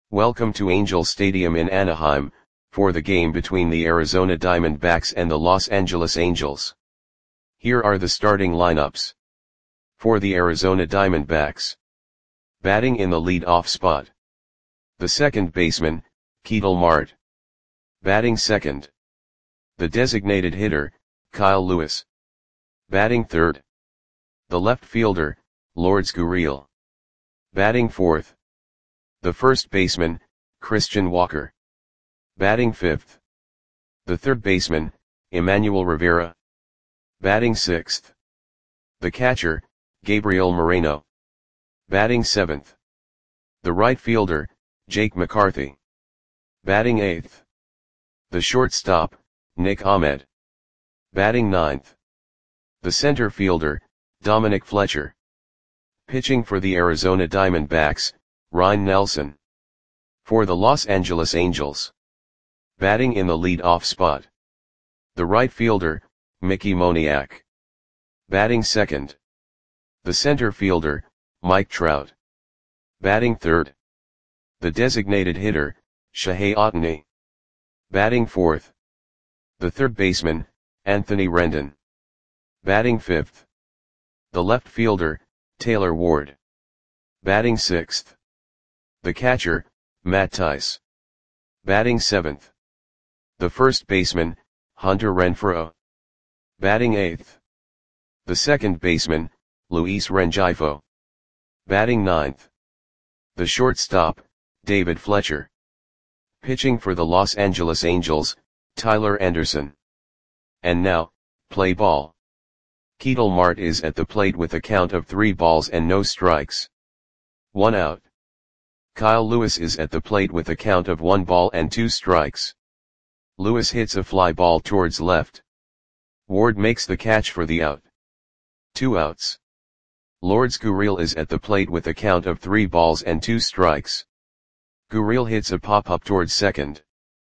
Welcome to Angel Stadium in Anaheim, for the game between the Arizona Diamondbacks and the Los Angeles Angels. Here are the starting lineups. For the Arizona Diamondbacks. Batting in the lead-off spot. The second baseman, Ketel Marte. Batting second. The designated hitter, Kyle Lewis. Batting third. The left fielder, Lourdes Gurriel. Batting fourth. The first baseman, Christian Walker. Batting fifth. The third baseman, Emmanuel Rivera. Batting sixth. The catcher, Gabriel Moreno. Batting seventh. The right fielder, Jake McCarthy. Batting eighth. The shortstop, Nick Ahmed. Batting ninth. The center fielder, Dominic Fletcher. Pitching for the Arizona Diamondbacks, Ryne Nelson. For the Los Angeles Angels. Batting in the lead-off spot. The right fielder, Mickey Moniak. Batting second. The center fielder, Mike Trout. Batting third. The designated hitter, Shohei Ohtani. Batting fourth. The third baseman, Anthony Rendon. Batting fifth. The left fielder, Taylor Ward. Batting sixth. The catcher, Matt Thaiss. Batting seventh. The first baseman, Hunter Renfroe. Batting eighth. The second baseman, Luis Rengifo. Batting ninth. The shortstop, David Fletcher. Pitching for the Los Angeles Angels, Tyler Anderson. And now, play ball. Ketel Marte is at the plate with a count of 3 balls and no strikes. 1 out. Kyle Lewis is at the plate with a count of 1 ball and 2 strikes. Lewis hits a fly ball towards left. Ward makes the catch for the out. 2 outs. Lourdes Gurriel is at the plate with a count of 3 balls and 2 strikes. Gurriel hits a pop-up towards second.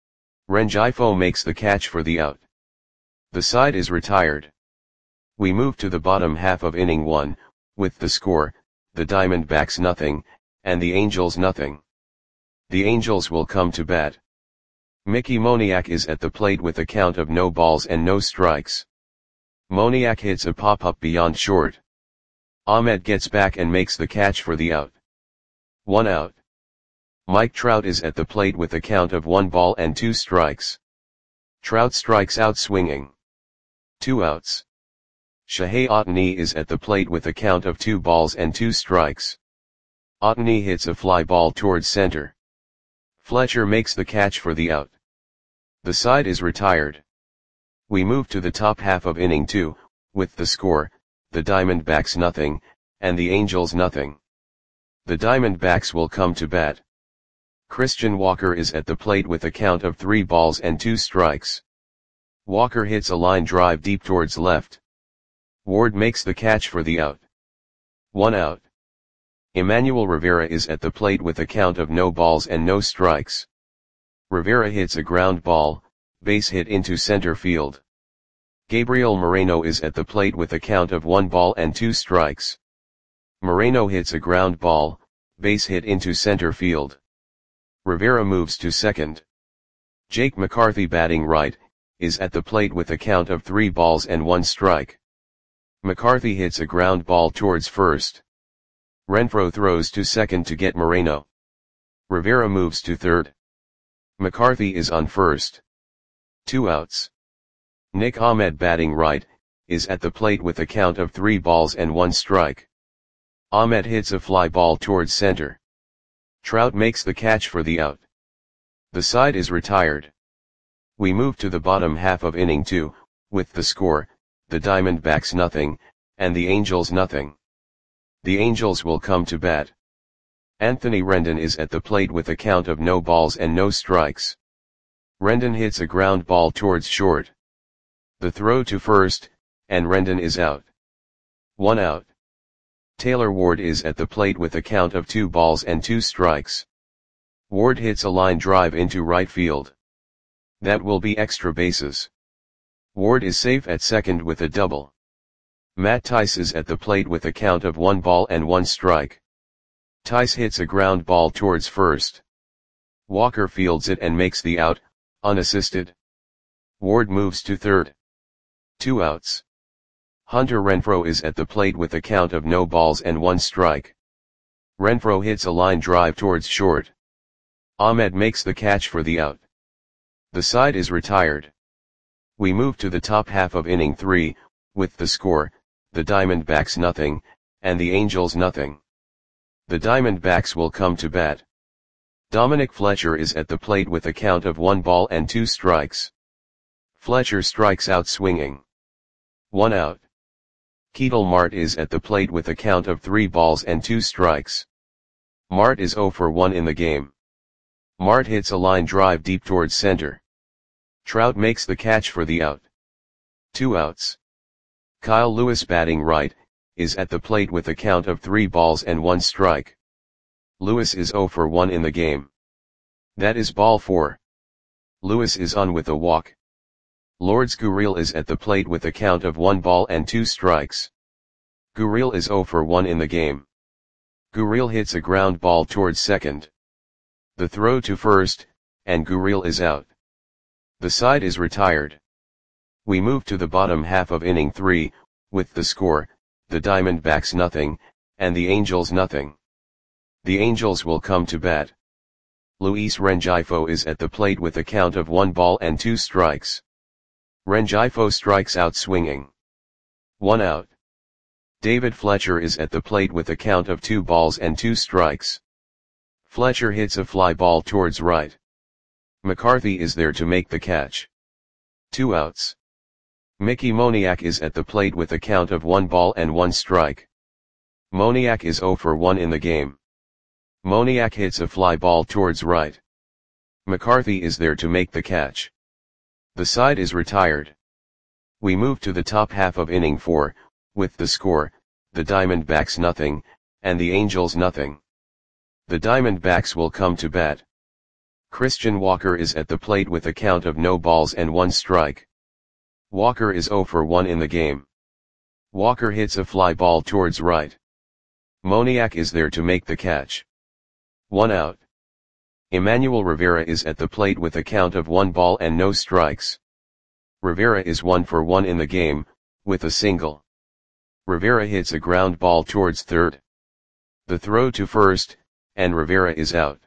Rengifo makes the catch for the out. The side is retired. We move to the bottom half of inning 1, with the score, the Diamondbacks nothing, and the Angels nothing. The Angels will come to bat. Mickey Moniak is at the plate with a count of no balls and no strikes. Moniak hits a pop-up beyond short. Ahmed gets back and makes the catch for the out. 1 out. Mike Trout is at the plate with a count of 1 ball and 2 strikes. Trout strikes out swinging. 2 outs. Shohei Ohtani is at the plate with a count of 2 balls and 2 strikes. Ohtani hits a fly ball towards center. Fletcher makes the catch for the out. The side is retired. We move to the top half of inning 2, with the score, the Diamondbacks nothing, and the Angels nothing. The Diamondbacks will come to bat. Christian Walker is at the plate with a count of 3 balls and 2 strikes. Walker hits a line drive deep towards left. Ward makes the catch for the out. 1 out. Emmanuel Rivera is at the plate with a count of no balls and no strikes. Rivera hits a ground ball, base hit into center field. Gabriel Moreno is at the plate with a count of 1 ball and 2 strikes. Moreno hits a ground ball, base hit into center field. Rivera moves to second. Jake McCarthy batting right, is at the plate with a count of 3 balls and 1 strike. McCarthy hits a ground ball towards first. Renfroe throws to second to get Moreno. Rivera moves to third. McCarthy is on first. 2 outs. Nick Ahmed batting right, is at the plate with a count of 3 balls and 1 strike. Ahmed hits a fly ball towards center. Trout makes the catch for the out. The side is retired. We move to the bottom half of inning 2, with the score, the Diamondbacks nothing, and the Angels nothing. The Angels will come to bat. Anthony Rendon is at the plate with a count of no balls and no strikes. Rendon hits a ground ball towards short. The throw to first, and Rendon is out. 1 out. Taylor Ward is at the plate with a count of 2 balls and 2 strikes. Ward hits a line drive into right field. That will be extra bases. Ward is safe at second with a double. Matt Thaiss is at the plate with a count of 1 ball and 1 strike. Thaiss hits a ground ball towards first. Walker fields it and makes the out, unassisted. Ward moves to third. 2 outs. Hunter Renfroe is at the plate with a count of no balls and 1 strike. Renfroe hits a line drive towards short. Ahmed makes the catch for the out. The side is retired. We move to the top half of inning 3, with the score, the Diamondbacks nothing, and the Angels nothing. The Diamondbacks will come to bat. Dominic Fletcher is at the plate with a count of 1 ball and 2 strikes. Fletcher strikes out swinging. 1 out. Ketel Marte is at the plate with a count of 3 balls and 2 strikes. Marte is 0 for 1 in the game. Marte hits a line drive deep towards center. Trout makes the catch for the out. 2 outs. Kyle Lewis batting right, is at the plate with a count of 3 balls and 1 strike. Lewis is 0 for 1 in the game. That is ball 4. Lewis is on with a walk. Lourdes Gurriel is at the plate with a count of 1 ball and 2 strikes. Gurriel is 0 for 1 in the game. Gurriel hits a ground ball towards second. The throw to first, and Gurriel is out. The side is retired. We move to the bottom half of inning 3, with the score, the Diamondbacks nothing, and the Angels nothing. The Angels will come to bat. Luis Rengifo is at the plate with a count of 1 ball and 2 strikes. Rengifo strikes out swinging. 1 out. David Fletcher is at the plate with a count of 2 balls and 2 strikes. Fletcher hits a fly ball towards right. McCarthy is there to make the catch. 2 outs. Mickey Moniak is at the plate with a count of 1 ball and 1 strike. Moniak is 0 for 1 in the game. Moniak hits a fly ball towards right. McCarthy is there to make the catch. The side is retired. We move to the top half of inning 4, with the score, the Diamondbacks nothing, and the Angels nothing. The Diamondbacks will come to bat. Christian Walker is at the plate with a count of no balls and 1 strike. Walker is 0 for 1 in the game. Walker hits a fly ball towards right. Moniak is there to make the catch. 1 out. Emmanuel Rivera is at the plate with a count of 1 ball and no strikes. Rivera is 1 for 1 in the game, with a single. Rivera hits a ground ball towards third. The throw to first, and Rivera is out.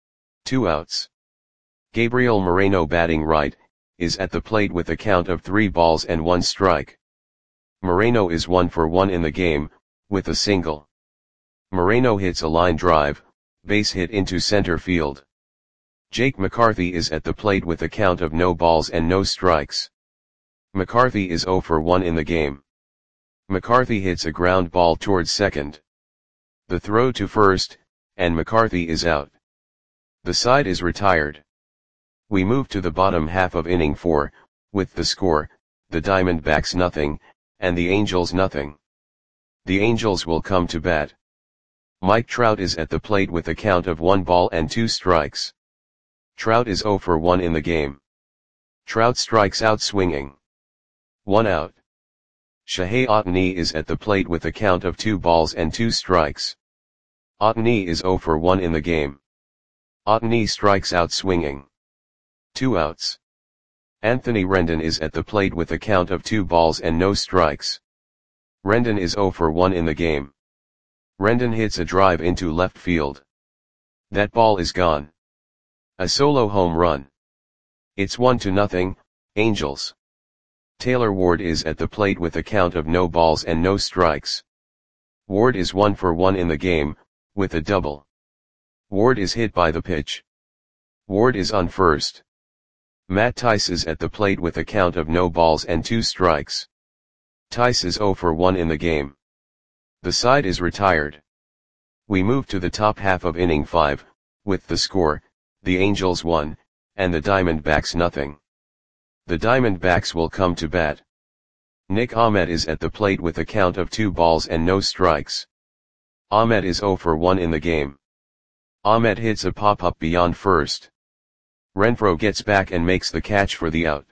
2 outs. Gabriel Moreno batting right, is at the plate with a count of 3 balls and 1 strike. Moreno is 1 for 1 in the game, with a single. Moreno hits a line drive, base hit into center field. Jake McCarthy is at the plate with a count of no balls and no strikes. McCarthy is 0 for 1 in the game. McCarthy hits a ground ball towards second. The throw to first, and McCarthy is out. The side is retired. We move to the bottom half of inning 4, with the score, the Diamondbacks nothing, and the Angels nothing. The Angels will come to bat. Mike Trout is at the plate with a count of 1 ball and 2 strikes. Trout is 0 for 1 in the game. Trout strikes out swinging. 1 out. Shohei Ohtani is at the plate with a count of 2 balls and 2 strikes. Ohtani is 0 for 1 in the game. Ohtani strikes out swinging. 2 outs. Anthony Rendon is at the plate with a count of 2 balls and no strikes. Rendon is 0 for 1 in the game. Rendon hits a drive into left field. That ball is gone. A solo home run. It's 1-0, Angels. Taylor Ward is at the plate with a count of no balls and no strikes. Ward is 1 for 1 in the game, with a double. Ward is hit by the pitch. Ward is on first. Matt Thaiss is at the plate with a count of no balls and 2 strikes. Thaiss is 0 for 1 in the game. The side is retired. We move to the top half of inning 5, with the score, the Angels 1, and the Diamondbacks nothing. The Diamondbacks will come to bat. Nick Ahmed is at the plate with a count of 2 balls and no strikes. Ahmed is 0 for 1 in the game. Ahmed hits a pop-up beyond first. Renfroe gets back and makes the catch for the out.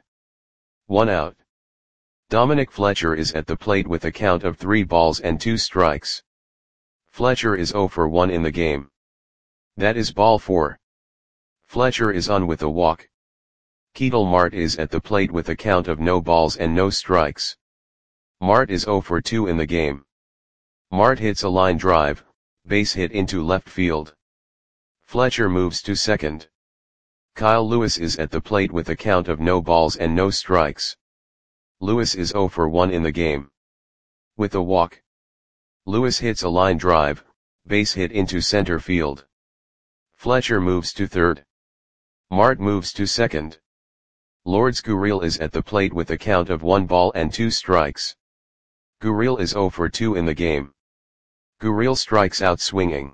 1 out. Dominic Fletcher is at the plate with a count of 3 balls and 2 strikes. Fletcher is 0 for 1 in the game. That is ball 4. Fletcher is on with a walk. Ketel Marte is at the plate with a count of no balls and no strikes. Marte is 0 for 2 in the game. Marte hits a line drive, base hit into left field. Fletcher moves to second. Kyle Lewis is at the plate with a count of no balls and no strikes. Lewis is 0 for 1 in the game. With a walk, Lewis hits a line drive, base hit into center field. Fletcher moves to third. Marte moves to second. Lourdes Gurriel is at the plate with a count of 1 ball and 2 strikes. Gurriel is 0 for 2 in the game. Gurriel strikes out swinging.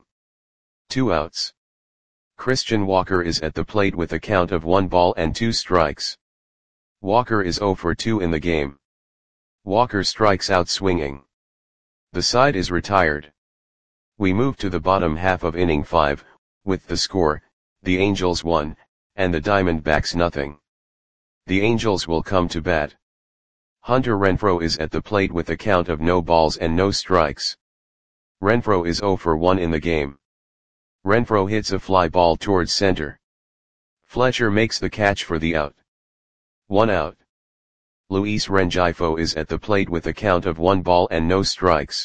2 outs. Christian Walker is at the plate with a count of 1 ball and 2 strikes. Walker is 0 for 2 in the game. Walker strikes out swinging. The side is retired. We move to the bottom half of inning 5, with the score, the Angels 1, and the Diamondbacks nothing. The Angels will come to bat. Hunter Renfroe is at the plate with a count of no balls and no strikes. Renfroe is 0 for 1 in the game. Renfroe hits a fly ball towards center. Fletcher makes the catch for the out. 1 out. Luis Rengifo is at the plate with a count of 1 ball and no strikes.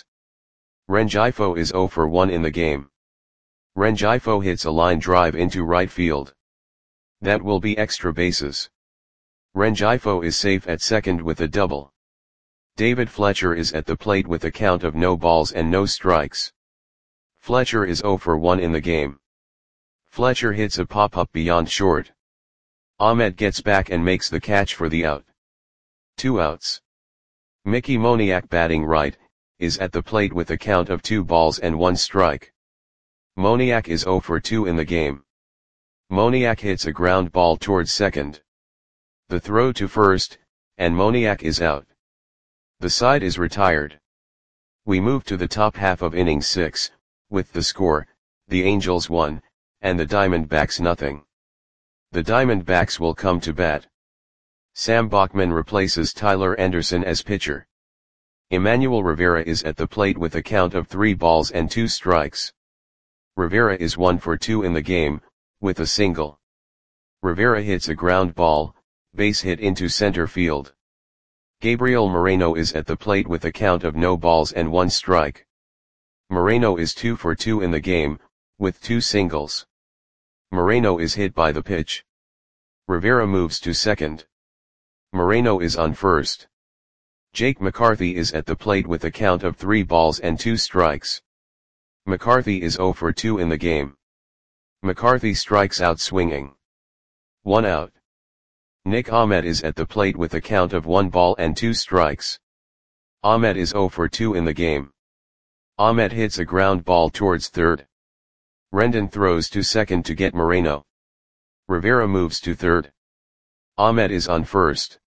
Rengifo is 0 for 1 in the game. Rengifo hits a line drive into right field. That will be extra bases. Rengifo is safe at second with a double. David Fletcher is at the plate with a count of no balls and no strikes. Fletcher is 0 for 1 in the game. Fletcher hits a pop-up beyond short. Ahmed gets back and makes the catch for the out. 2 outs. Mickey Moniak, batting right, is at the plate with a count of 2 balls and 1 strike. Moniak is 0 for 2 in the game. Moniak hits a ground ball towards second. The throw to first, and Moniak is out. The side is retired. We move to the top half of inning 6, with the score, the Angels 1, and the Diamondbacks nothing. The Diamondbacks will come to bat. Sam Bachman replaces Tyler Anderson as pitcher. Emmanuel Rivera is at the plate with a count of 3 balls and 2 strikes. Rivera is 1 for 2 in the game, with a single. Rivera hits a ground ball, base hit into center field. Gabriel Moreno is at the plate with a count of no balls and 1 strike. Moreno is 2 for 2 in the game, with 2 singles. Moreno is hit by the pitch. Rivera moves to second. Moreno is on first. Jake McCarthy is at the plate with a count of 3 balls and 2 strikes. McCarthy is 0 for 2 in the game. McCarthy strikes out swinging. 1 out. Nick Ahmed is at the plate with a count of 1 ball and 2 strikes. Ahmed is 0 for 2 in the game. Ahmed hits a ground ball towards third. Rendon throws to second to get Moreno. Rivera moves to third. Ahmed is on first.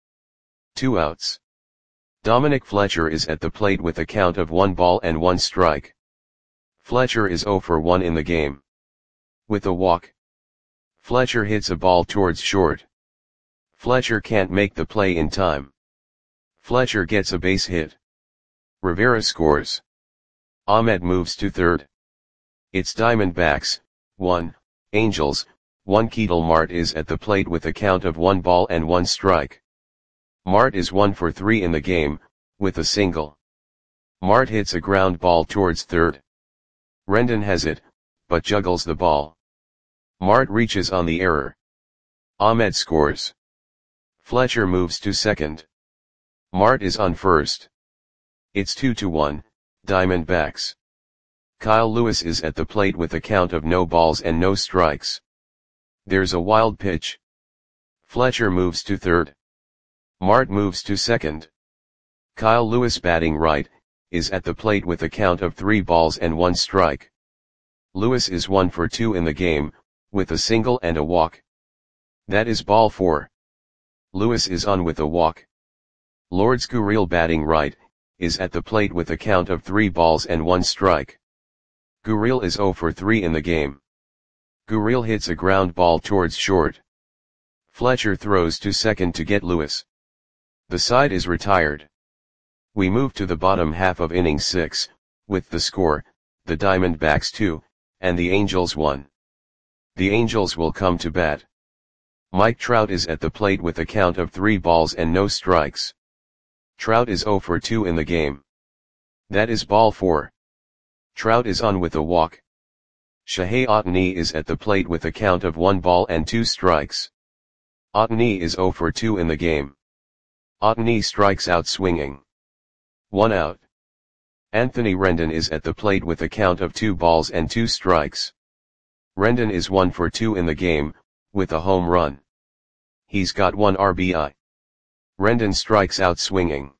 2 outs. Dominic Fletcher is at the plate with a count of 1 ball and 1 strike. Fletcher is 0 for 1 in the game. With a walk, Fletcher hits a ball towards short. Fletcher can't make the play in time. Fletcher gets a base hit. Rivera scores. Ahmed moves to third. It's Diamondbacks, 1, Angels, 1. Ketel Marte is at the plate with a count of 1 ball and 1 strike. Marte is 1 for 3 in the game, with a single. Marte hits a ground ball towards third. Rendon has it, but juggles the ball. Marte reaches on the error. Ahmed scores. Fletcher moves to second. Marte is on first. It's 2-1, Diamondbacks. Kyle Lewis is at the plate with a count of no balls and no strikes. There's a wild pitch. Fletcher moves to third. Marte moves to second. Kyle Lewis, batting right, is at the plate with a count of 3 balls and 1 strike. Lewis is 1 for 2 in the game, with a single and a walk. That is ball 4. Lewis is on with a walk. Lourdes Gurriel, batting right, is at the plate with a count of 3 balls and 1 strike. Gurriel is 0 for 3 in the game. Gurriel hits a ground ball towards short. Fletcher throws to second to get Lewis. The side is retired. We move to the bottom half of inning 6, with the score, the Diamondbacks 2, and the Angels 1. The Angels will come to bat. Mike Trout is at the plate with a count of 3 balls and no strikes. Trout is 0 for 2 in the game. That is ball 4. Trout is on with a walk. Shohei Ohtani is at the plate with a count of 1 ball and 2 strikes. Ohtani is 0 for 2 in the game. Ohtani strikes out swinging. 1 out. Anthony Rendon is at the plate with a count of 2 balls and 2 strikes. Rendon is 1 for 2 in the game, with a home run. He's got 1 RBI. Rendon strikes out swinging.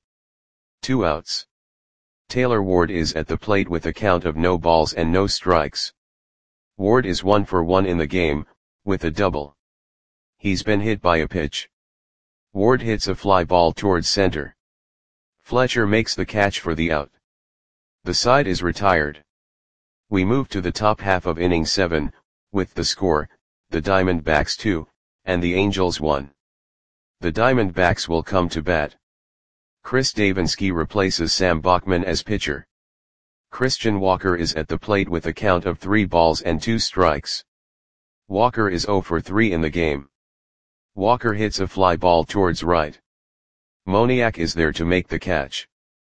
2 outs. Taylor Ward is at the plate with a count of no balls and no strikes. Ward is 1 for 1 in the game, with a double. He's been hit by a pitch. Ward hits a fly ball towards center. Fletcher makes the catch for the out. The side is retired. We move to the top half of inning 7, with the score, the Diamondbacks 2, and the Angels 1. The Diamondbacks will come to bat. Chris Davinsky replaces Sam Bachman as pitcher. Christian Walker is at the plate with a count of 3 balls and 2 strikes. Walker is 0 for 3 in the game. Walker hits a fly ball towards right. Moniak is there to make the catch.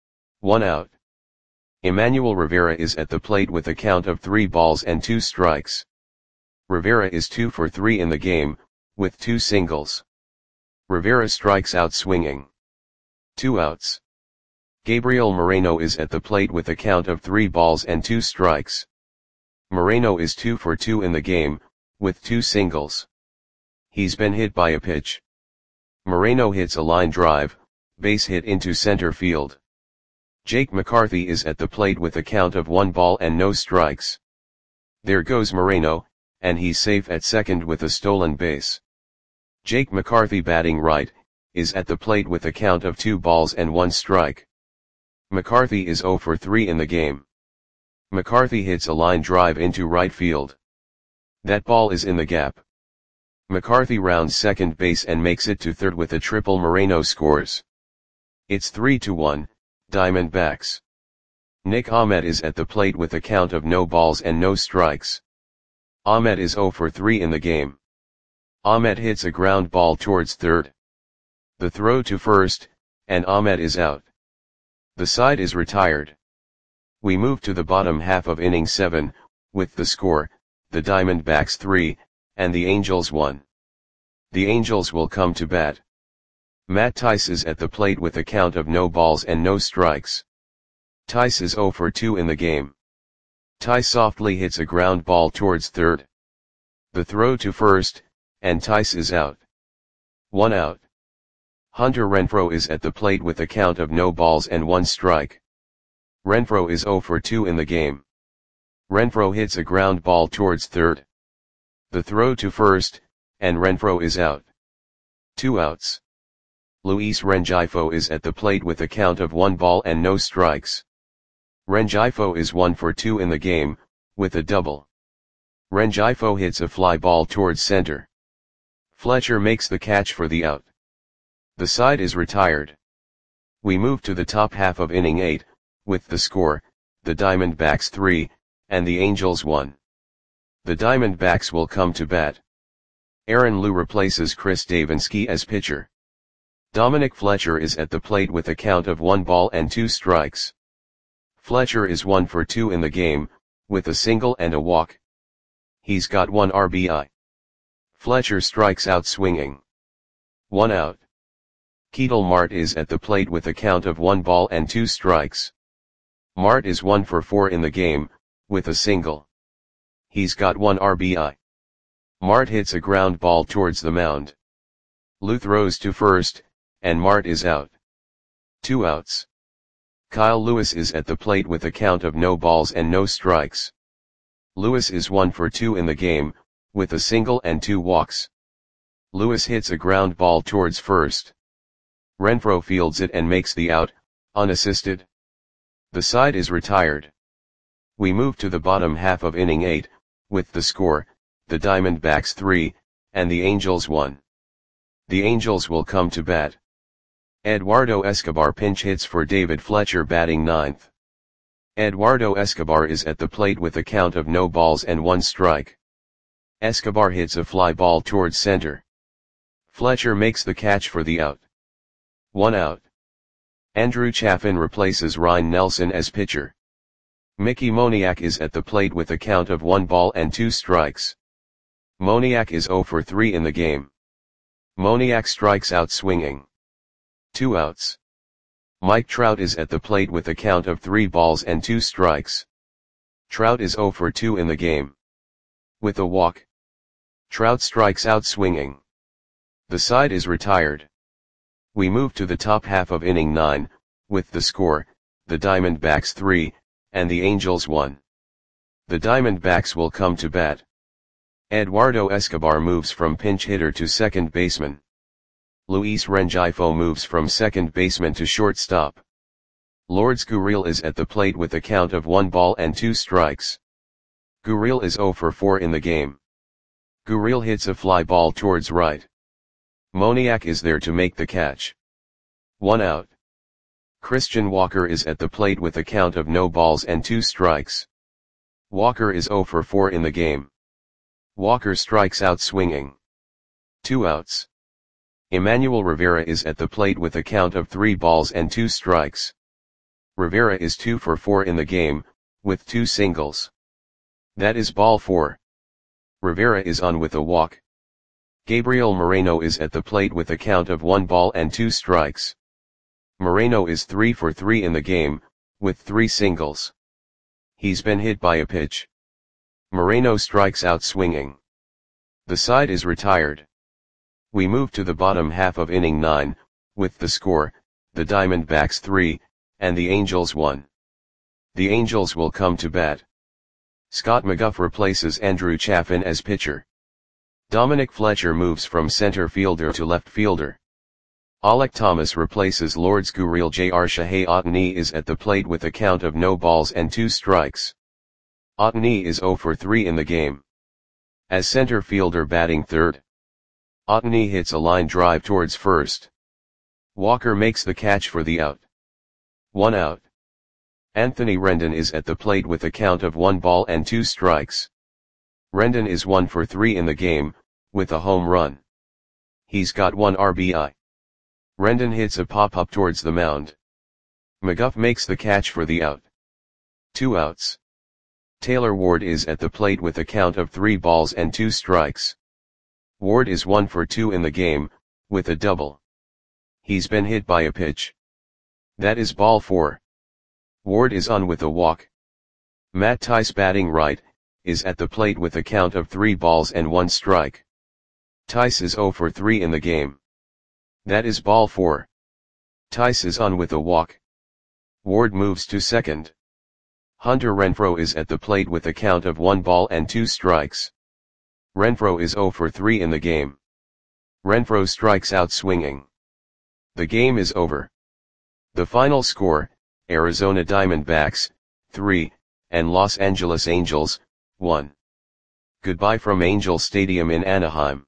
1 out. Emmanuel Rivera is at the plate with a count of 3 balls and 2 strikes. Rivera is 2 for 3 in the game, with 2 singles. Rivera strikes out swinging. 2 outs. Gabriel Moreno is at the plate with a count of 3 balls and 2 strikes. Moreno is 2 for 2 in the game, with 2 singles. He's been hit by a pitch. Moreno hits a line drive, base hit into center field. Jake McCarthy is at the plate with a count of 1 ball and no strikes. There goes Moreno, and he's safe at second with a stolen base. Jake McCarthy, batting right, is at the plate with a count of 2 balls and 1 strike. McCarthy is 0 for 3 in the game. McCarthy hits a line drive into right field. That ball is in the gap. McCarthy rounds second base and makes it to third with a triple. Moreno scores. It's 3-1, Diamondbacks. Nick Ahmed is at the plate with a count of no balls and no strikes. Ahmed is 0 for 3 in the game. Ahmed hits a ground ball towards third. The throw to first, and Ahmed is out. The side is retired. We move to the bottom half of inning 7, with the score, the Diamondbacks 3, and the Angels 1. The Angels will come to bat. Matt Thaiss is at the plate with a count of no balls and no strikes. Thaiss is 0 for 2 in the game. Thaiss softly hits a ground ball towards third. The throw to first, and Thaiss is out. 1 out. Hunter Renfroe is at the plate with a count of no balls and 1 strike. Renfroe is 0 for 2 in the game. Renfroe hits a ground ball towards third. The throw to first, and Renfroe is out. 2 outs. Luis Rengifo is at the plate with a count of 1 ball and no strikes. Rengifo is 1 for 2 in the game, with a double. Rengifo hits a fly ball towards center. Fletcher makes the catch for the out. The side is retired. We move to the top half of inning 8, with the score, the Diamondbacks 3, and the Angels 1. The Diamondbacks will come to bat. Aaron Liu replaces Chris Davinsky as pitcher. Dominic Fletcher is at the plate with a count of 1 ball and 2 strikes. Fletcher is 1 for 2 in the game, with a single and a walk. He's got 1 RBI. Fletcher strikes out swinging. 1 out. Ketel Marte is at the plate with a count of 1 ball and 2 strikes. Marte is 1 for 4 in the game, with a single. He's got 1 RBI. Marte hits a ground ball towards the mound. Liu throws to first, and Marte is out. 2 outs. Kyle Lewis is at the plate with a count of no balls and no strikes. Lewis is 1 for 2 in the game, with a single and 2 walks. Lewis hits a ground ball towards first. Renfroe fields it and makes the out, unassisted. The side is retired. We move to the bottom half of inning 8, with the score, the Diamondbacks 3, and the Angels 1. The Angels will come to bat. Eduardo Escobar pinch hits for David Fletcher, batting ninth. Eduardo Escobar is at the plate with a count of no balls and 1 strike. Escobar hits a fly ball towards center. Fletcher makes the catch for the out. 1 out. Andrew Chafin replaces Ryan Nelson as pitcher. Mickey Moniak is at the plate with a count of 1 ball and 2 strikes. Moniak is 0 for 3 in the game. Moniak strikes out swinging. 2 outs. Mike Trout is at the plate with a count of 3 balls and 2 strikes. Trout is 0 for 2 in the game. With a walk, Trout strikes out swinging. The side is retired. We move to the top half of inning 9, with the score, the Diamondbacks 3, and the Angels 1. The Diamondbacks will come to bat. Eduardo Escobar moves from pinch hitter to second baseman. Luis Rengifo moves from second baseman to shortstop. Lourdes Gurriel is at the plate with a count of 1 ball and 2 strikes. Gurriel is 0 for 4 in the game. Gurriel hits a fly ball towards right. Moniak is there to make the catch. 1 out. Christian Walker is at the plate with a count of no balls and 2 strikes. Walker is 0 for 4 in the game. Walker strikes out swinging. 2 outs. Emmanuel Rivera is at the plate with a count of 3 balls and 2 strikes. Rivera is 2 for 4 in the game, with 2 singles. That is ball 4. Rivera is on with a walk. Gabriel Moreno is at the plate with a count of 1 ball and 2 strikes. Moreno is 3 for 3 in the game, with 3 singles. He's been hit by a pitch. Moreno strikes out swinging. The side is retired. We move to the bottom half of inning 9, with the score, the Diamondbacks 3, and the Angels 1. The Angels will come to bat. Scott McGough replaces Andrew Chafin as pitcher. Dominic Fletcher moves from center fielder to left fielder. Alek Thomas replaces Lourdes Gurriel. J.R. Shohei Ohtani is at the plate with a count of no balls and 2 strikes. Ohtani is 0 for 3 in the game. As center fielder batting third, Ohtani hits a line drive towards first. Walker makes the catch for the out. 1 out. Anthony Rendon is at the plate with a count of 1 ball and 2 strikes. Rendon is 1 for 3 in the game, with a home run. He's got 1 RBI. Rendon hits a pop-up towards the mound. McGough makes the catch for the out. 2 outs. Taylor Ward is at the plate with a count of 3 balls and 2 strikes. Ward is 1 for 2 in the game, with a double. He's been hit by a pitch. That is ball 4. Ward is on with a walk. Matt Thaiss, batting right, is at the plate with a count of 3 balls and 1 strike. Thaiss is 0 for 3 in the game. That is ball 4. Thaiss is on with a walk. Ward moves to second. Hunter Renfroe is at the plate with a count of 1 ball and 2 strikes. Renfroe is 0 for 3 in the game. Renfroe strikes out swinging. The game is over. The final score, Arizona Diamondbacks, 3, and Los Angeles Angels, 1. Goodbye from Angel Stadium in Anaheim.